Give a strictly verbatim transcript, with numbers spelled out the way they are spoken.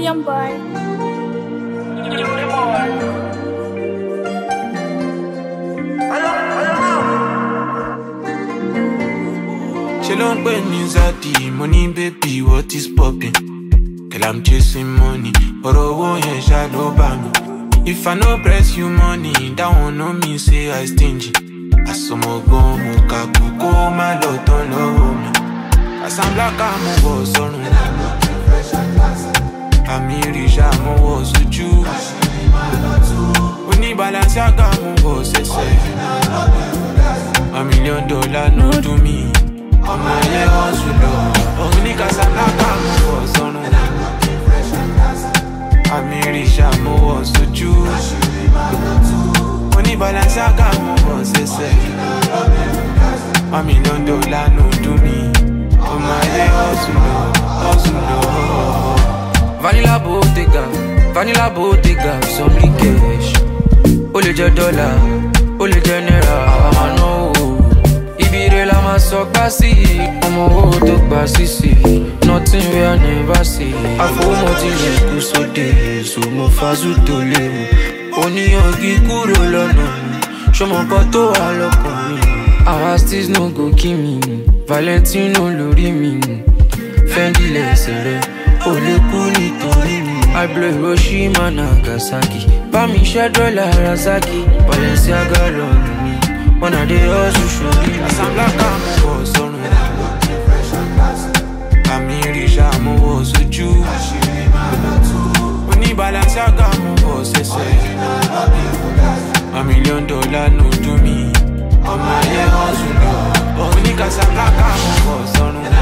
Young boy. She don't pay me Zati, money baby, what is poppin'? Girl, I'm chasing money, but I won't hear shadow bang. If I no press you money, that one no mean say I stingy. I saw my go, muka kuko, my lot don't know me. As I'm black, I'm a boss on me. I'm rich, I'm a boss with you. We need balance, I got my boss, a million dollar, no to me. I'm a year hustle, oh, nigga, I'm black, I'm a boss on me. I'm rich, I'm a boss with you. Money balance, I got my boss, a million dollar, no to me. I'm a year hustle, hustle. Vanilla Bottega, Vanilla Bottega, some cash. Only the dollar, only the naira, I know. Ibire la ma so gbasi, omo wo to gbasi si. Nothing we I never see. Afomo ti le ku sode, so mo fazu to le. Oni ogi kuro lọ́nà mi, shomo nkan tó wà lọ́kàn mi. Our steez no go kill me, Valentino lórí mi. Fendi lẹ́sẹ̀ rẹ̀, ó lè kú nítorí mi. I blow Hiroshima, Nagasaki. Bá mi ṣẹ́ dọ́là Razaki. Balenciaga lọ́nà mi. When I dey hustle, show me. As I'm black, I'm a boss on me. I'm rich, I'm a boss with you. We need balance, I got my boss, a million dollar, no to me. I'm a year hustle, oh, niggas, I'm black, I'm a boss on me.